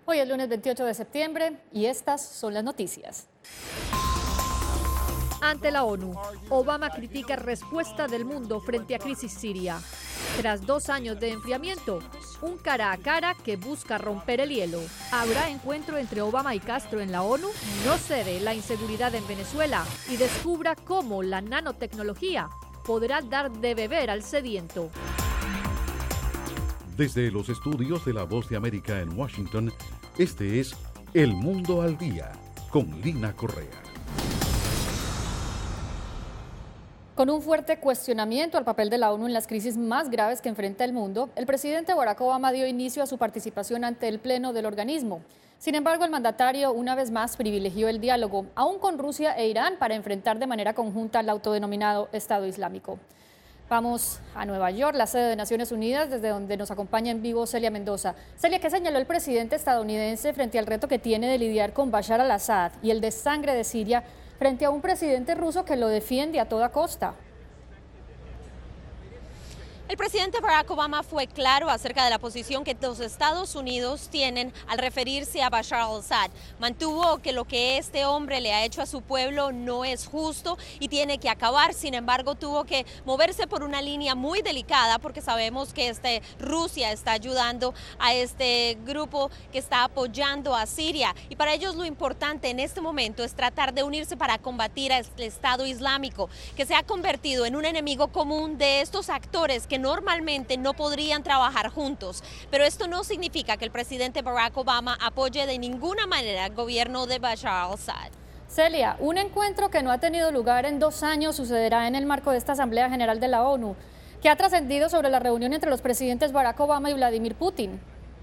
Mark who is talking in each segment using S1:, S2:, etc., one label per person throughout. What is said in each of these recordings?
S1: Hoy es lunes 28 de septiembre y estas son las noticias.
S2: Ante la ONU, Obama critica respuesta del mundo frente a crisis siria. Tras 2 años de enfriamiento, un cara a cara que busca romper el hielo. ¿Habrá encuentro entre Obama y Castro en la ONU? No cede la inseguridad en Venezuela y descubra cómo la nanotecnología podrá dar de beber al sediento.
S3: Desde los estudios de La Voz de América en Washington, este es El Mundo al Día, con Lina Correa.
S1: Con un fuerte cuestionamiento al papel de la ONU en las crisis más graves que enfrenta el mundo, el presidente Barack Obama dio inicio a su participación ante el pleno del organismo. Sin embargo, el mandatario una vez más privilegió el diálogo, aún con Rusia e Irán, para enfrentar de manera conjunta al autodenominado Estado Islámico. Vamos a Nueva York, la sede de Naciones Unidas, desde donde nos acompaña en vivo Celia Mendoza. Celia, ¿qué señaló el presidente estadounidense frente al reto que tiene de lidiar con Bashar al-Assad y el desangre de Siria frente a un presidente ruso que lo defiende a toda costa?
S4: El presidente Barack Obama fue claro acerca de la posición que los Estados Unidos tienen al referirse a Bashar al-Assad. Mantuvo que lo que este hombre le ha hecho a su pueblo no es justo y tiene que acabar. Sin embargo, tuvo que moverse por una línea muy delicada porque sabemos que Rusia está ayudando a este grupo que está apoyando a Siria. Y para ellos lo importante en este momento es tratar de unirse para combatir al Estado Islámico, que se ha convertido en un enemigo común de estos actores que normalmente no podrían trabajar juntos, pero esto no significa que el presidente Barack Obama apoye de ninguna manera el gobierno de Bashar al-Assad.
S1: Celia, un encuentro que no ha tenido lugar en 2 años sucederá en el marco de esta Asamblea General de la ONU. ¿Qué ha trascendido sobre la reunión entre los presidentes Barack Obama y Vladimir Putin?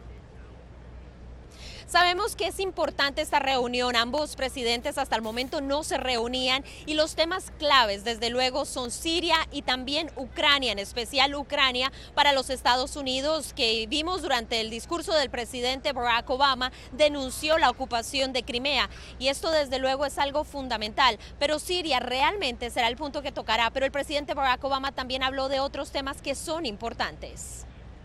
S4: Sabemos que es importante esta reunión, ambos presidentes hasta el momento no se reunían y los temas claves desde luego son Siria y también Ucrania, en especial Ucrania para los Estados Unidos, que vimos durante el discurso del presidente Barack Obama, denunció la ocupación de Crimea y esto desde luego es algo fundamental, pero Siria realmente será el punto que tocará, pero el presidente Barack Obama también habló de otros temas que son importantes.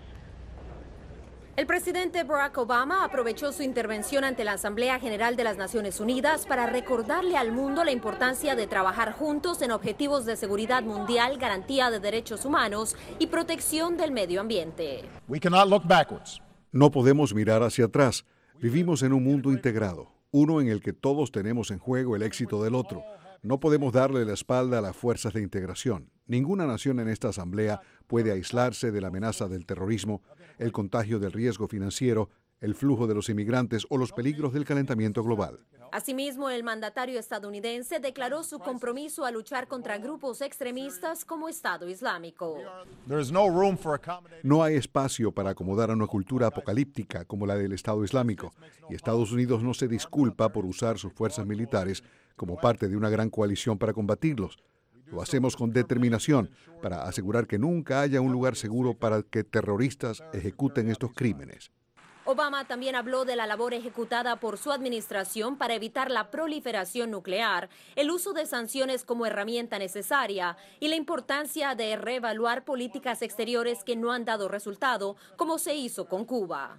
S4: El presidente Barack Obama aprovechó su intervención ante la Asamblea General de las Naciones Unidas para recordarle al mundo la importancia de trabajar juntos en objetivos de seguridad mundial, garantía de derechos humanos y protección del medio ambiente.
S3: No podemos mirar hacia atrás. Vivimos en un mundo integrado, uno en el que todos tenemos en juego el éxito del otro. No podemos darle la espalda a las fuerzas de integración. Ninguna nación en esta asamblea puede aislarse de la amenaza del terrorismo, el contagio del riesgo financiero, el flujo de los inmigrantes o los peligros del calentamiento global.
S4: Asimismo, el mandatario estadounidense declaró su compromiso a luchar contra grupos extremistas como Estado Islámico.
S3: No hay espacio para acomodar a una cultura apocalíptica como la del Estado Islámico, y Estados Unidos no se disculpa por usar sus fuerzas militares como parte de una gran coalición para combatirlos. Lo hacemos con determinación para asegurar que nunca haya un lugar seguro para que terroristas ejecuten estos crímenes.
S4: Obama también habló de la labor ejecutada por su administración para evitar la proliferación nuclear, el uso de sanciones como herramienta necesaria y la importancia de reevaluar políticas exteriores que no han dado resultado, como se hizo con Cuba.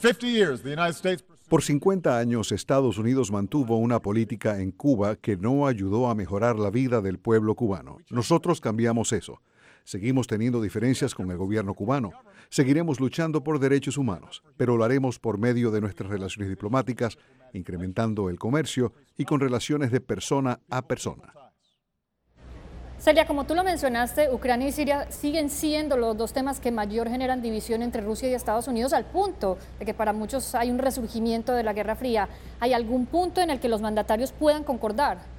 S3: Por 50 años, Estados Unidos mantuvo una política en Cuba que no ayudó a mejorar la vida del pueblo cubano. Nosotros cambiamos eso. Seguimos teniendo diferencias con el gobierno cubano. Seguiremos luchando por derechos humanos, pero lo haremos por medio de nuestras relaciones diplomáticas, incrementando el comercio y con relaciones de persona a persona.
S1: Celia, como tú lo mencionaste, Ucrania y Siria siguen siendo los 2 temas que mayor generan división entre Rusia y Estados Unidos, al punto de que para muchos hay un resurgimiento de la Guerra Fría. ¿Hay algún punto en el que los mandatarios puedan concordar?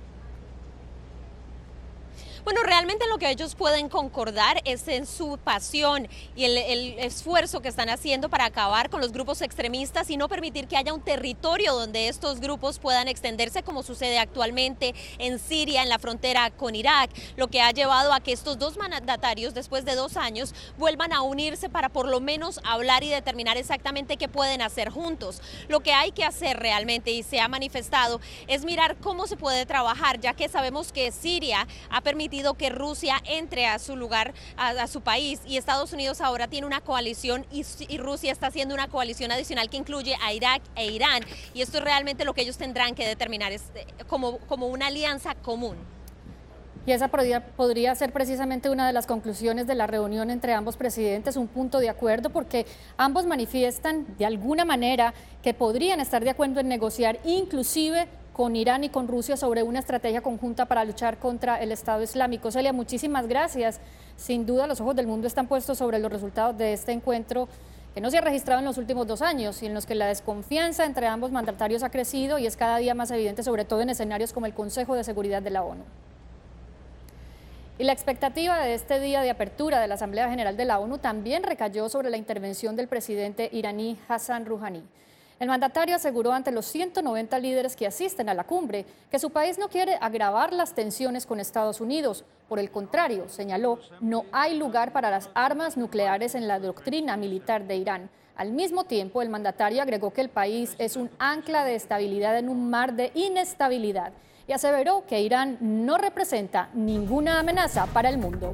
S4: Bueno, realmente lo que ellos pueden concordar es en su pasión y el esfuerzo que están haciendo para acabar con los grupos extremistas y no permitir que haya un territorio donde estos grupos puedan extenderse, como sucede actualmente en Siria, en la frontera con Irak, lo que ha llevado a que estos 2 mandatarios, después de 2 años, vuelvan a unirse para por lo menos hablar y determinar exactamente qué pueden hacer juntos. Lo que hay que hacer realmente, y se ha manifestado, es mirar cómo se puede trabajar, ya que sabemos que Siria ha permitido permitido que Rusia entre a su lugar, a su país, y Estados Unidos ahora tiene una coalición y Rusia está haciendo una coalición adicional que incluye a Irak e Irán, y esto es realmente lo que ellos tendrán que determinar, es como una alianza común.
S1: Y esa podría ser precisamente una de las conclusiones de la reunión entre ambos presidentes, un punto de acuerdo, porque ambos manifiestan de alguna manera que podrían estar de acuerdo en negociar inclusive con Irán y con Rusia sobre una estrategia conjunta para luchar contra el Estado Islámico. Celia, muchísimas gracias. Sin duda los ojos del mundo están puestos sobre los resultados de este encuentro que no se ha registrado en los últimos 2 años y en los que la desconfianza entre ambos mandatarios ha crecido y es cada día más evidente, sobre todo en escenarios como el Consejo de Seguridad de la ONU. Y la expectativa de este día de apertura de la Asamblea General de la ONU también recayó sobre la intervención del presidente iraní Hassan Rouhani. El mandatario aseguró ante los 190 líderes que asisten a la cumbre que su país no quiere agravar las tensiones con Estados Unidos. Por el contrario, señaló, no hay lugar para las armas nucleares en la doctrina militar de Irán. Al mismo tiempo, el mandatario agregó que el país es un ancla de estabilidad en un mar de inestabilidad y aseveró que Irán no representa ninguna amenaza para el mundo.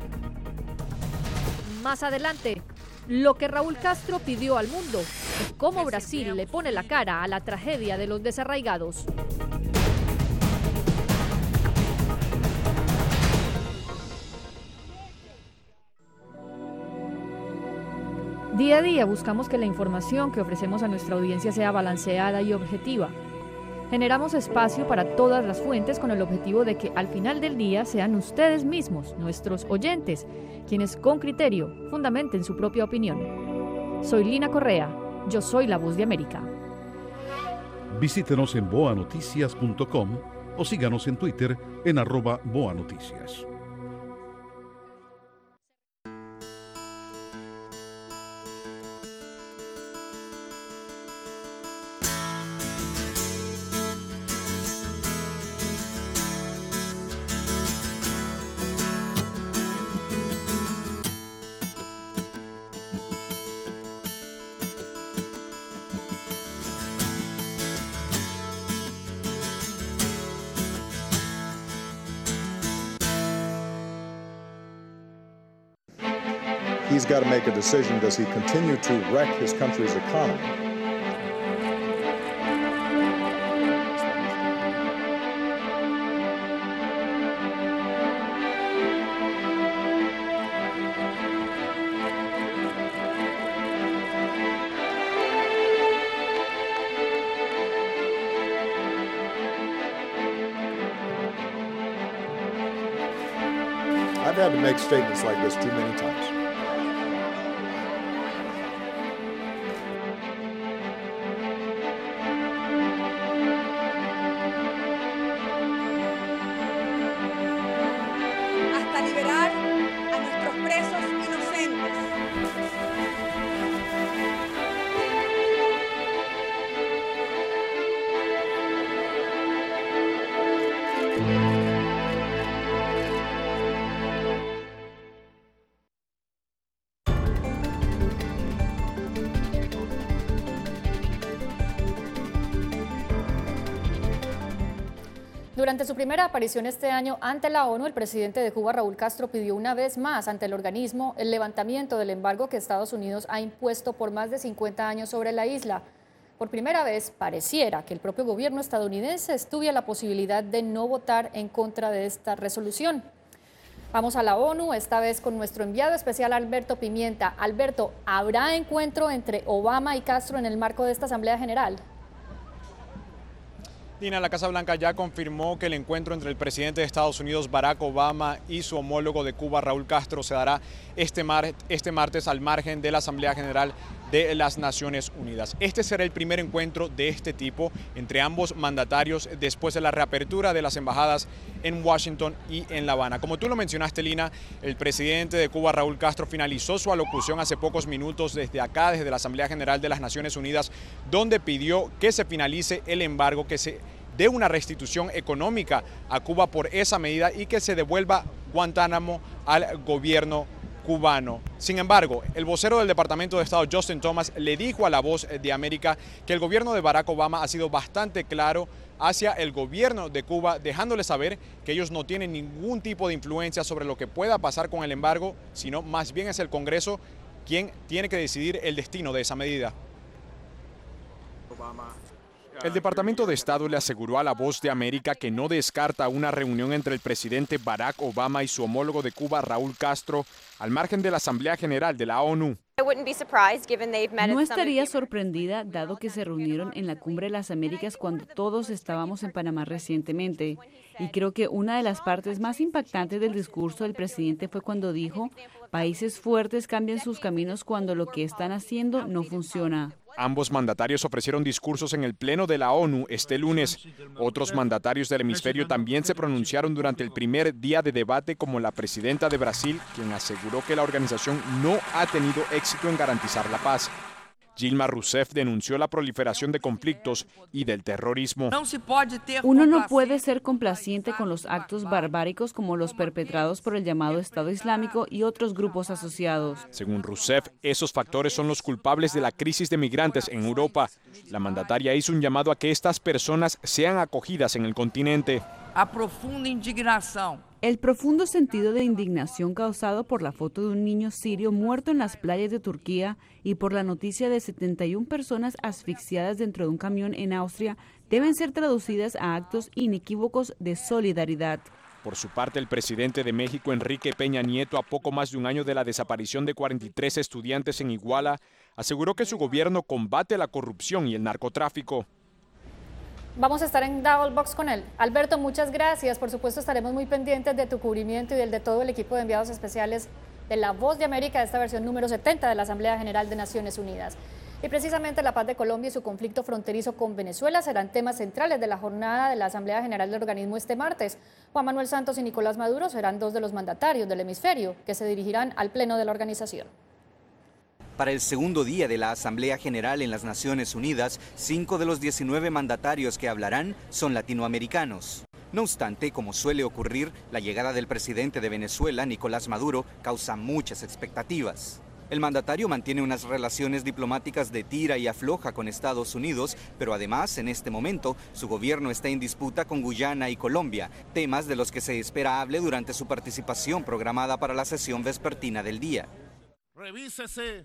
S2: Más adelante, lo que Raúl Castro pidió al mundo y cómo Brasil le pone la cara a la tragedia de los desarraigados. Día a día buscamos que la información que ofrecemos a nuestra audiencia sea balanceada y objetiva. Generamos espacio para todas las fuentes con el objetivo de que al final del día sean ustedes mismos, nuestros oyentes, quienes con criterio fundamenten su propia opinión. Soy Lina Correa, yo soy la Voz de América.
S5: Visítenos en boanoticias.com o síganos en Twitter en @boanoticias.
S6: He's got to make a decision. Does he continue to wreck his country's economy? I've had to make statements like this too many times.
S7: Hasta liberar a nuestros presos inocentes.
S1: Durante su primera aparición este año ante la ONU, el presidente de Cuba, Raúl Castro, pidió una vez más ante el organismo el levantamiento del embargo que Estados Unidos ha impuesto por más de 50 años sobre la isla. Por primera vez, pareciera que el propio gobierno estadounidense estudia la posibilidad de no votar en contra de esta resolución. Vamos a la ONU, esta vez con nuestro enviado especial Alberto Pimienta. Alberto, ¿habrá encuentro entre Obama y Castro en el marco de esta Asamblea General?
S8: Dina, la Casa Blanca ya confirmó que el encuentro entre el presidente de Estados Unidos, Barack Obama, y su homólogo de Cuba, Raúl Castro, se dará este martes al margen de la Asamblea General de las Naciones Unidas. Este será el primer encuentro de este tipo entre ambos mandatarios después de la reapertura de las embajadas en Washington y en La Habana. Como tú lo mencionaste, Lina, el presidente de Cuba, Raúl Castro, finalizó su alocución hace pocos minutos desde acá, desde la Asamblea General de las Naciones Unidas, donde pidió que se finalice el embargo, que se dé una restitución económica a Cuba por esa medida y que se devuelva Guantánamo al gobierno cubano. Sin embargo, el vocero del Departamento de Estado, Justin Thomas, le dijo a La Voz de América que el gobierno de Barack Obama ha sido bastante claro hacia el gobierno de Cuba, dejándole saber que ellos no tienen ningún tipo de influencia sobre lo que pueda pasar con el embargo, sino más bien es el Congreso quien tiene que decidir el destino de esa medida. El Departamento de Estado le aseguró a La Voz de América que no descarta una reunión entre el presidente Barack Obama y su homólogo de Cuba, Raúl Castro, al margen de la Asamblea General de la ONU.
S9: No estaría sorprendida, dado que se reunieron en la Cumbre de las Américas cuando todos estábamos en Panamá recientemente. Y creo que una de las partes más impactantes del discurso del presidente fue cuando dijo: países fuertes cambian sus caminos cuando lo que están haciendo no funciona.
S8: Ambos mandatarios ofrecieron discursos en el Pleno de la ONU este lunes. Otros mandatarios del hemisferio también se pronunciaron durante el primer día de debate, como la presidenta de Brasil, quien aseguró que la organización no ha tenido éxito en garantizar la paz. Dilma Rousseff denunció la proliferación de conflictos y del terrorismo.
S9: Uno no puede ser complaciente con los actos barbáricos como los perpetrados por el llamado Estado Islámico y otros grupos asociados.
S8: Según Rousseff, esos factores son los culpables de la crisis de migrantes en Europa. La mandataria hizo un llamado a que estas personas sean acogidas en el continente.
S10: A profunda indignación.
S9: El profundo sentido de indignación causado por la foto de un niño sirio muerto en las playas de Turquía y por la noticia de 71 personas asfixiadas dentro de un camión en Austria deben ser traducidas a actos inequívocos de solidaridad.
S8: Por su parte, el presidente de México, Enrique Peña Nieto, a poco más de un año de la desaparición de 43 estudiantes en Iguala, aseguró que su gobierno combate la corrupción y el narcotráfico.
S1: Vamos a estar en Double Box con él. Alberto, muchas gracias. Por supuesto, estaremos muy pendientes de tu cubrimiento y del de todo el equipo de enviados especiales de La Voz de América, de esta versión número 70 de la Asamblea General de Naciones Unidas. Y precisamente la paz de Colombia y su conflicto fronterizo con Venezuela serán temas centrales de la jornada de la Asamblea General del organismo este martes. Juan Manuel Santos y Nicolás Maduro serán dos de los mandatarios del hemisferio que se dirigirán al pleno de la organización.
S11: Para el segundo día de la Asamblea General en las Naciones Unidas, 5 de los 19 mandatarios que hablarán son latinoamericanos. No obstante, como suele ocurrir, la llegada del presidente de Venezuela, Nicolás Maduro, causa muchas expectativas. El mandatario mantiene unas relaciones diplomáticas de tira y afloja con Estados Unidos, pero además, en este momento, su gobierno está en disputa con Guyana y Colombia, temas de los que se espera hable durante su participación programada para la sesión vespertina del día.
S12: Revísese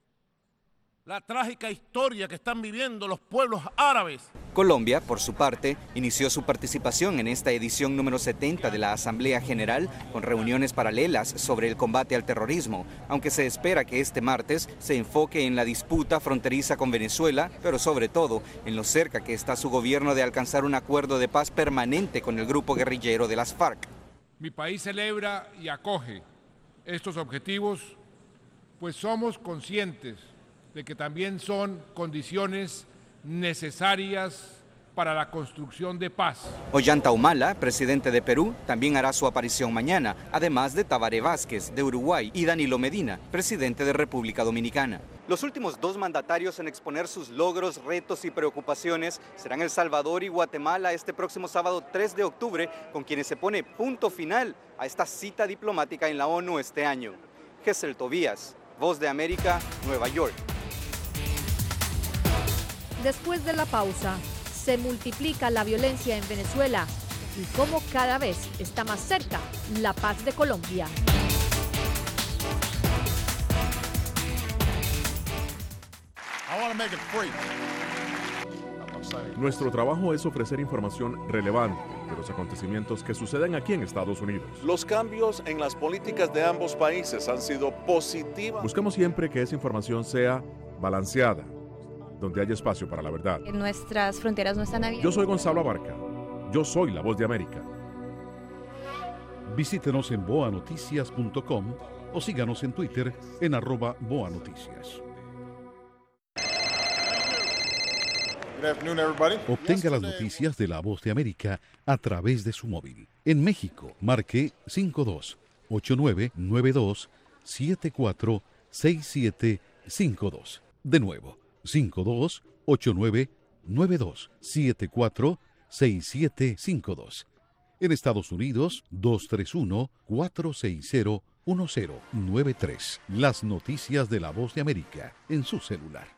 S12: la trágica historia que están viviendo los pueblos árabes.
S11: Colombia, por su parte, inició su participación en esta edición número 70 de la Asamblea General con reuniones paralelas sobre el combate al terrorismo, aunque se espera que este martes se enfoque en la disputa fronteriza con Venezuela, pero sobre todo en lo cerca que está su gobierno de alcanzar un acuerdo de paz permanente con el grupo guerrillero de las FARC.
S13: Mi país celebra y acoge estos objetivos, pues somos conscientes de que también son condiciones necesarias para la construcción de paz.
S11: Ollanta Humala, presidente de Perú, también hará su aparición mañana, además de Tabaré Vázquez, de Uruguay, y Danilo Medina, presidente de República Dominicana. Los últimos dos mandatarios en exponer sus logros, retos y preocupaciones serán El Salvador y Guatemala este próximo sábado 3 de octubre, con quienes se pone punto final a esta cita diplomática en la ONU este año. Gesell Tobías, Voz de América, Nueva York.
S2: Después de la pausa, se multiplica la violencia en Venezuela y cómo cada vez está más cerca la paz de Colombia.
S14: Nuestro trabajo es ofrecer información relevante de los acontecimientos que suceden aquí en Estados Unidos.
S15: Los cambios en las políticas de ambos países han sido positivos.
S14: Buscamos siempre que esa información sea balanceada, donde haya espacio para la verdad.
S16: Nuestras fronteras no están abiertas.
S14: Yo soy Gonzalo Abarca. Yo soy La Voz de América.
S5: Visítenos en boanoticias.com o síganos en Twitter en @boanoticias. Obtenga las noticias de La Voz de América a través de su móvil. En México, marque 5289-29-746752. De nuevo, 5289-92-746752. En Estados Unidos, 231-460-46. 1093. Las noticias de La Voz de América en su celular.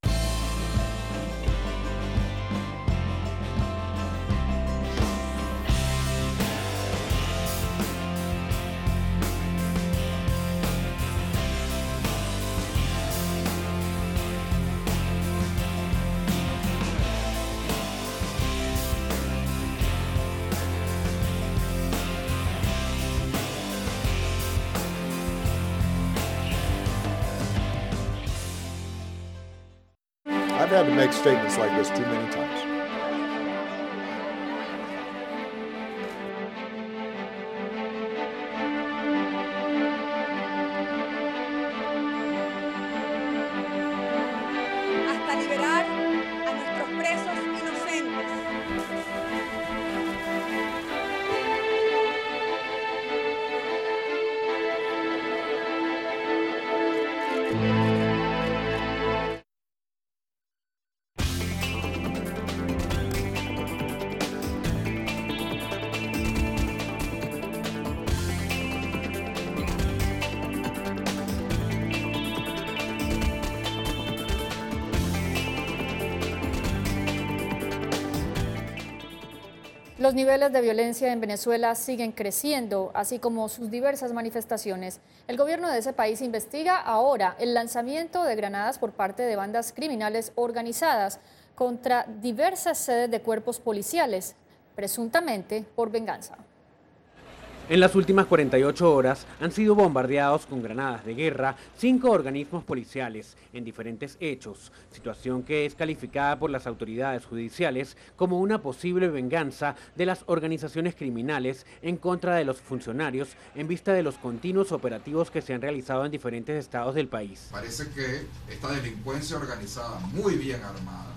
S6: I've had to make statements like this too many times.
S7: Hasta liberar a nuestros presos inocentes.
S1: Los niveles de violencia en Venezuela siguen creciendo, así como sus diversas manifestaciones. El gobierno de ese país investiga ahora el lanzamiento de granadas por parte de bandas criminales organizadas contra diversas sedes de cuerpos policiales, presuntamente por venganza.
S17: En las últimas 48 horas han sido bombardeados con granadas de guerra 5 organismos policiales en diferentes hechos, situación que es calificada por las autoridades judiciales como una posible venganza de las organizaciones criminales en contra de los funcionarios en vista de los continuos operativos que se han realizado en diferentes estados del país.
S18: Parece que esta delincuencia organizada, muy bien armada,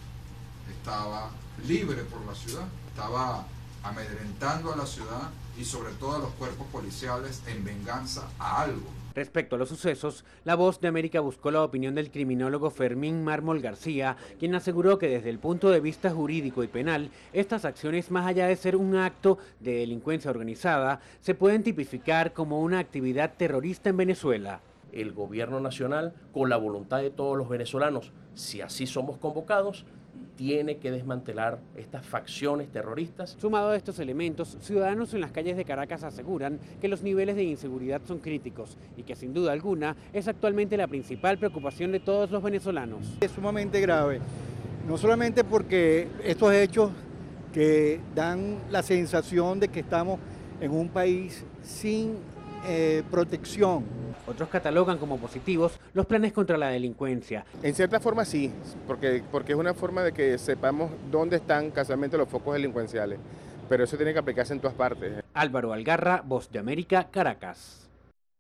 S18: estaba libre por la ciudad, estaba amedrentando a la ciudad y sobre todo a los cuerpos policiales en venganza a algo.
S17: Respecto a los sucesos, La Voz de América buscó la opinión del criminólogo Fermín Mármol García, quien aseguró que desde el punto de vista jurídico y penal, estas acciones, más allá de ser un acto de delincuencia organizada, se pueden tipificar como una actividad terrorista en Venezuela.
S19: El gobierno nacional, con la voluntad de todos los venezolanos, si así somos convocados, tiene que desmantelar estas facciones terroristas.
S17: Sumado a estos elementos, ciudadanos en las calles de Caracas aseguran que los niveles de inseguridad son críticos y que sin duda alguna es actualmente la principal preocupación de todos los venezolanos.
S20: Es sumamente grave, no solamente porque estos hechos que dan la sensación de que estamos en un país sin protección.
S17: Otros catalogan como positivos los planes contra la delincuencia.
S21: En cierta forma sí, porque es una forma de que sepamos dónde están casualmente los focos delincuenciales, pero eso tiene que aplicarse en todas partes.
S17: Álvaro Algarra, Voz de América, Caracas.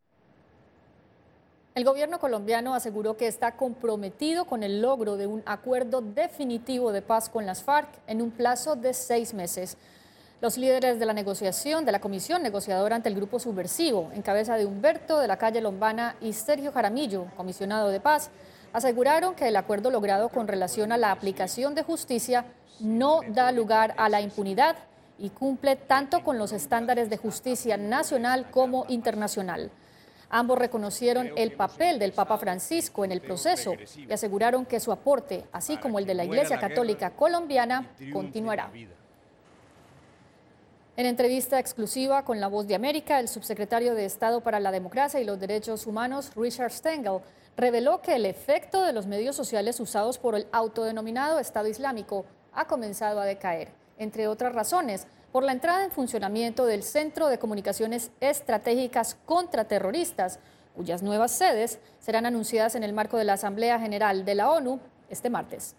S1: El gobierno colombiano aseguró que está comprometido con el logro de un acuerdo definitivo de paz con las FARC en un plazo de 6 meses. Los líderes de la negociación de la comisión negociadora ante el grupo subversivo, en cabeza de Humberto de la Calle Lombana y Sergio Jaramillo, comisionado de paz, aseguraron que el acuerdo logrado con relación a la aplicación de justicia no da lugar a la impunidad y cumple tanto con los estándares de justicia nacional como internacional. Ambos reconocieron el papel del Papa Francisco en el proceso y aseguraron que su aporte, así como el de la Iglesia Católica Colombiana, continuará. En entrevista exclusiva con La Voz de América, el subsecretario de Estado para la Democracia y los Derechos Humanos, Richard Stengel, reveló que el efecto de los medios sociales usados por el autodenominado Estado Islámico ha comenzado a decaer, entre otras razones, por la entrada en funcionamiento del Centro de Comunicaciones Estratégicas Contraterroristas, cuyas nuevas sedes serán anunciadas en el marco de la Asamblea General de la ONU este martes.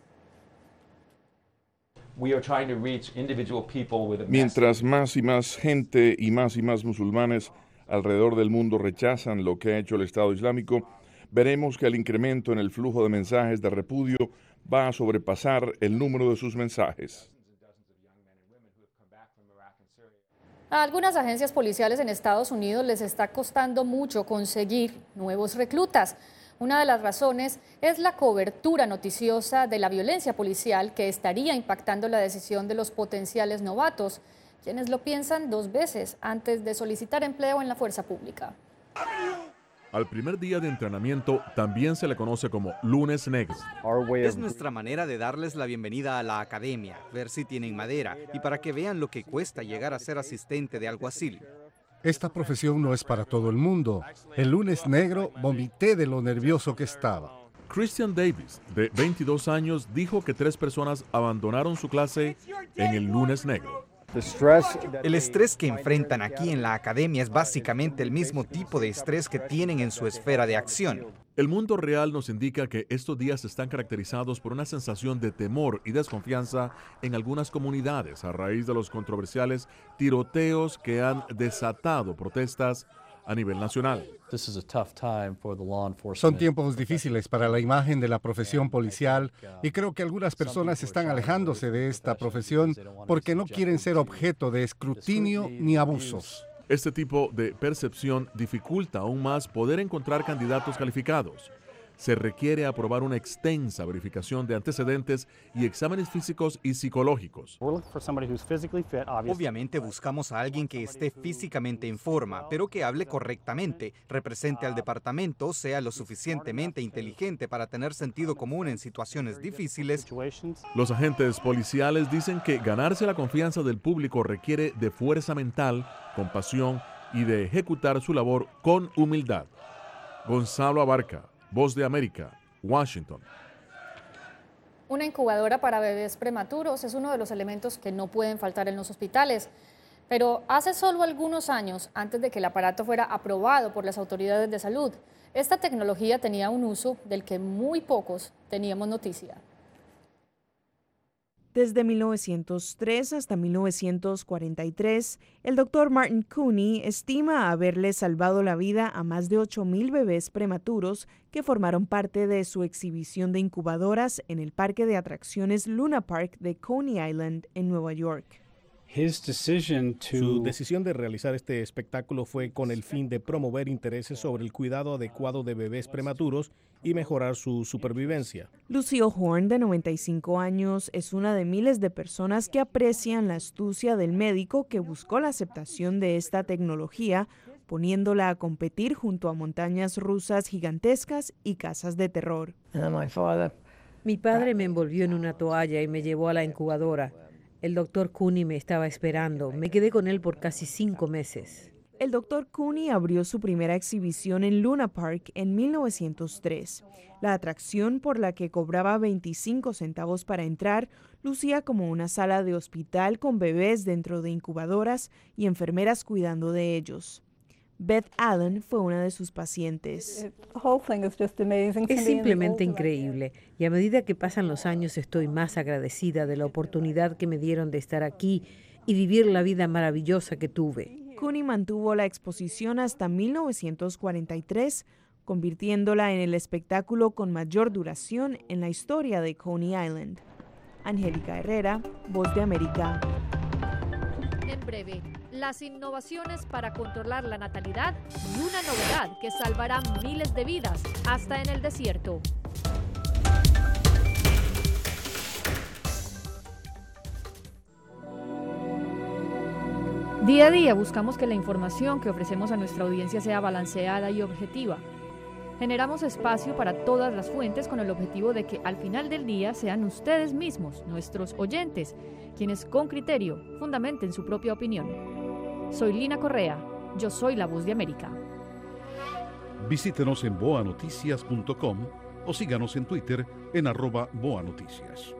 S22: Mientras más y más gente y más musulmanes alrededor del mundo rechazan lo que ha hecho el Estado Islámico, veremos que el incremento en el flujo de mensajes de repudio va a sobrepasar el número de sus mensajes.
S1: A algunas agencias policiales en Estados Unidos les está costando mucho conseguir nuevos reclutas. Una de las razones es la cobertura noticiosa de la violencia policial que estaría impactando la decisión de los potenciales novatos, quienes lo piensan 2 veces antes de solicitar empleo en la fuerza pública.
S14: Al primer día de entrenamiento también se le conoce como lunes negro.
S11: Es nuestra manera de darles la bienvenida a la academia, ver si tienen madera y para que vean lo que cuesta llegar a ser asistente de alguacil.
S3: Esta profesión no es para todo el mundo. El lunes negro vomité de lo nervioso que estaba.
S14: Christian Davis, de 22 años, dijo que 3 personas abandonaron su clase en el lunes negro.
S11: El estrés que enfrentan aquí en la academia es básicamente el mismo tipo de estrés que tienen en su esfera de acción.
S14: El mundo real nos indica que estos días están caracterizados por una sensación de temor y desconfianza en algunas comunidades a raíz de los controversiales tiroteos que han desatado protestas a nivel nacional.
S3: Son tiempos difíciles para la imagen de la profesión policial y creo que algunas personas están alejándose de esta profesión porque no quieren ser objeto de escrutinio ni abusos.
S14: Este tipo de percepción dificulta aún más poder encontrar candidatos calificados. Se requiere aprobar una extensa verificación de antecedentes y exámenes físicos y psicológicos.
S11: Obviamente buscamos a alguien que esté físicamente en forma, pero que hable correctamente, represente al departamento, sea lo suficientemente inteligente para tener sentido común en situaciones difíciles.
S14: Los agentes policiales dicen que ganarse la confianza del público requiere de fuerza mental, compasión y de ejecutar su labor con humildad. Gonzalo Abarca, Voz de América, Washington.
S1: Una incubadora para bebés prematuros es uno de los elementos que no pueden faltar en los hospitales. Pero hace solo algunos años, antes de que el aparato fuera aprobado por las autoridades de salud, esta tecnología tenía un uso del que muy pocos teníamos noticia.
S4: Desde 1903 hasta 1943, el Dr. Martin Cooney estima haberle salvado la vida a más de 8,000 bebés prematuros que formaron parte de su exhibición de incubadoras en el parque de atracciones Luna Park de Coney Island, en Nueva York.
S23: Su decisión de realizar este espectáculo fue con el fin de promover intereses sobre el cuidado adecuado de bebés prematuros y mejorar su supervivencia.
S4: Lucille Horn, de 95 años, es una de miles de personas que aprecian la astucia del médico que buscó la aceptación de esta tecnología, poniéndola a competir junto a montañas rusas gigantescas y casas de terror.
S24: Mi padre me envolvió en una toalla y me llevó a la incubadora. El doctor Cooney me estaba esperando. Me quedé con él por casi 5 meses.
S4: El Dr. Cooney abrió su primera exhibición en Luna Park en 1903. La atracción, por la que cobraba 25 centavos para entrar, lucía como una sala de hospital con bebés dentro de incubadoras y enfermeras cuidando de ellos. Beth Allen fue una de sus pacientes.
S24: Es simplemente increíble, y a medida que pasan los años estoy más agradecida de la oportunidad que me dieron de estar aquí y vivir la vida maravillosa que tuve.
S4: Cooney mantuvo la exposición hasta 1943, convirtiéndola en el espectáculo con mayor duración en la historia de Coney Island. Angélica Herrera, Voz de América.
S2: En breve, las innovaciones para controlar la natalidad y una novedad que salvará miles de vidas hasta en el desierto.
S1: Día a día buscamos que la información que ofrecemos a nuestra audiencia sea balanceada y objetiva. Generamos espacio para todas las fuentes con el objetivo de que al final del día sean ustedes mismos, nuestros oyentes, quienes con criterio fundamenten su propia opinión. Soy Lina Correa, yo soy la Voz de América.
S5: Visítenos en boanoticias.com o síganos en Twitter en @boanoticias.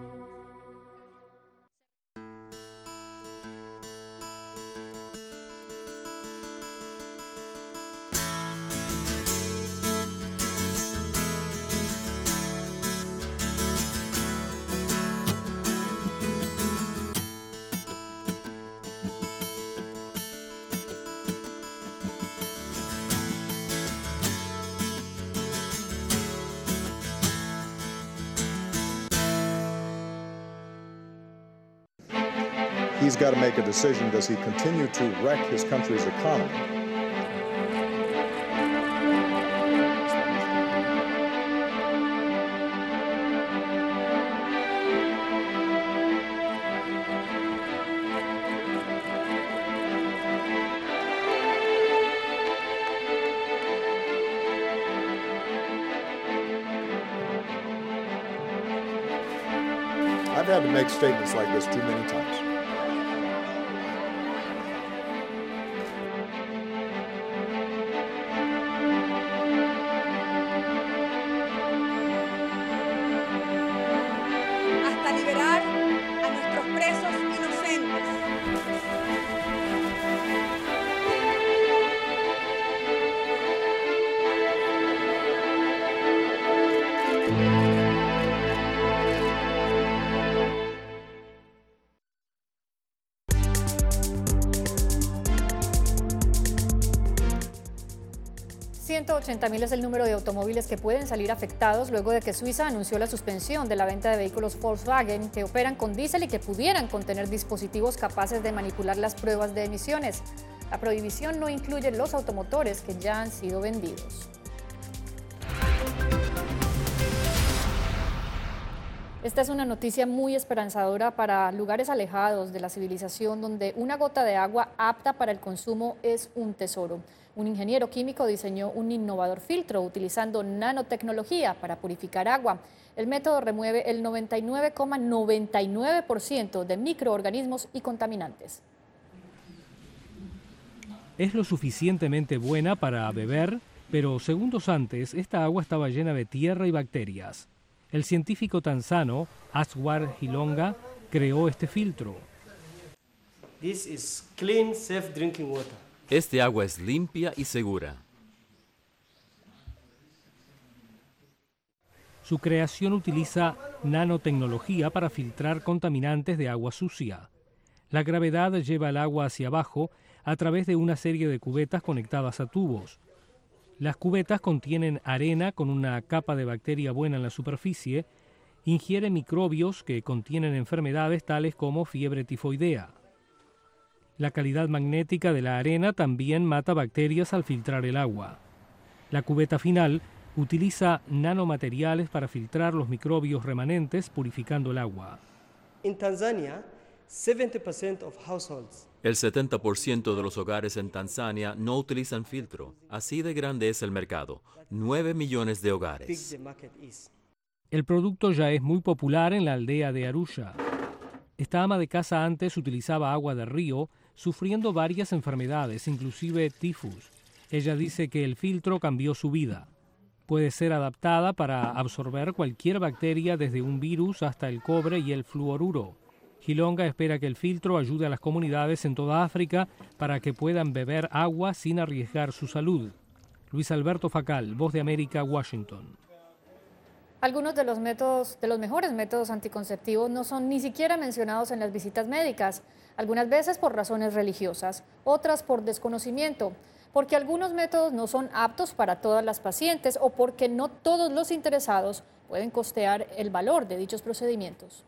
S6: He's got to make a decision. Does he continue to wreck his country's economy? I've had to make statements like this too many times.
S7: Hasta liberar a nuestros presos inocentes.
S1: $180.000 es el número de automóviles que pueden salir afectados luego de que Suiza anunció la suspensión de la venta de vehículos Volkswagen que operan con diésel y que pudieran contener dispositivos capaces de manipular las pruebas de emisiones. La prohibición no incluye los automotores que ya han sido vendidos. Esta es una noticia muy esperanzadora para lugares alejados de la civilización donde una gota de agua apta para el consumo es un tesoro. Un ingeniero químico diseñó un innovador filtro utilizando nanotecnología para purificar agua. El método remueve el 99,99% de microorganismos y contaminantes.
S8: Es lo suficientemente buena para beber, pero segundos antes esta agua estaba llena de tierra y bacterias. El científico tanzano Aswar Hilonga creó este filtro.
S9: This is clean, safe drinking water.
S10: Este agua es limpia y segura.
S8: Su creación utiliza nanotecnología para filtrar contaminantes de agua sucia. La gravedad lleva el agua hacia abajo a través de una serie de cubetas conectadas a tubos. Las cubetas contienen arena con una capa de bacteria buena en la superficie, ingiere microbios que contienen enfermedades tales como fiebre tifoidea. La calidad magnética de la arena también mata bacterias al filtrar el agua. La cubeta final utiliza nanomateriales para filtrar los microbios remanentes, purificando el agua.
S9: In Tanzania, 70% of households.
S10: El 70% de los hogares en Tanzania no utilizan filtro. Así de grande es el mercado. 9 millones de hogares.
S8: El producto ya es muy popular en la aldea de Arusha. Esta ama de casa antes utilizaba agua de río, sufriendo varias enfermedades, inclusive tifus. Ella dice que el filtro cambió su vida. Puede ser adaptada para absorber cualquier bacteria, desde un virus hasta el cobre y el fluoruro. Hilonga espera que el filtro ayude a las comunidades en toda África para que puedan beber agua sin arriesgar su salud. Luis Alberto Facal, Voz de América, Washington.
S1: Algunos de los mejores métodos anticonceptivos no son ni siquiera mencionados en las visitas médicas, algunas veces por razones religiosas, otras por desconocimiento, porque algunos métodos no son aptos para todas las pacientes o porque no todos los interesados pueden costear el valor de dichos procedimientos.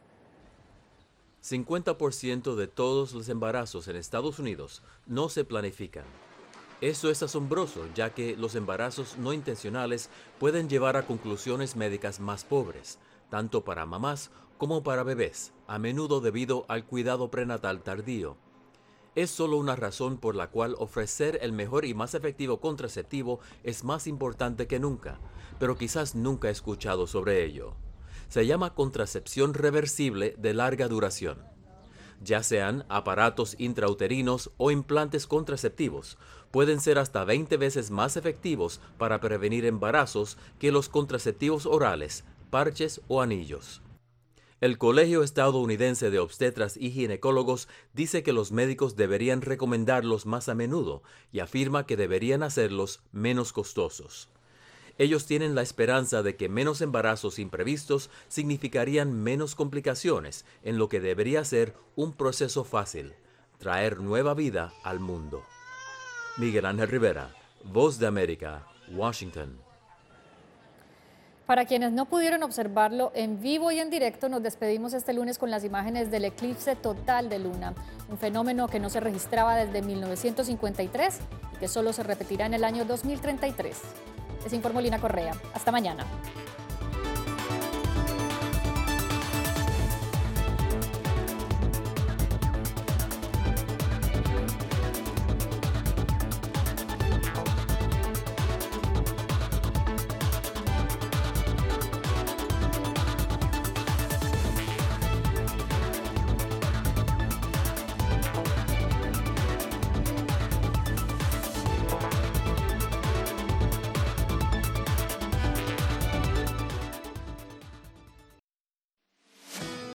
S10: 50% de todos los embarazos en Estados Unidos no se planifican. Eso es asombroso, ya que los embarazos no intencionales pueden llevar a conclusiones médicas más pobres, tanto para mamás como para bebés, a menudo debido al cuidado prenatal tardío. Es solo una razón por la cual ofrecer el mejor y más efectivo contraceptivo es más importante que nunca, pero quizás nunca he escuchado sobre ello. Se llama contracepción reversible de larga duración. Ya sean aparatos intrauterinos o implantes contraceptivos, pueden ser hasta 20 veces más efectivos para prevenir embarazos que los contraceptivos orales, parches o anillos. El Colegio Estadounidense de Obstetras y Ginecólogos dice que los médicos deberían recomendarlos más a menudo y afirma que deberían hacerlos menos costosos. Ellos tienen la esperanza de que menos embarazos imprevistos significarían menos complicaciones en lo que debería ser un proceso fácil, traer nueva vida al mundo. Miguel Ángel Rivera, Voz de América, Washington.
S1: Para quienes no pudieron observarlo en vivo y en directo, nos despedimos este lunes con las imágenes del eclipse total de luna, un fenómeno que no se registraba desde 1953 y que solo se repetirá en el año 2033. Les informó Lina Correa. Hasta mañana.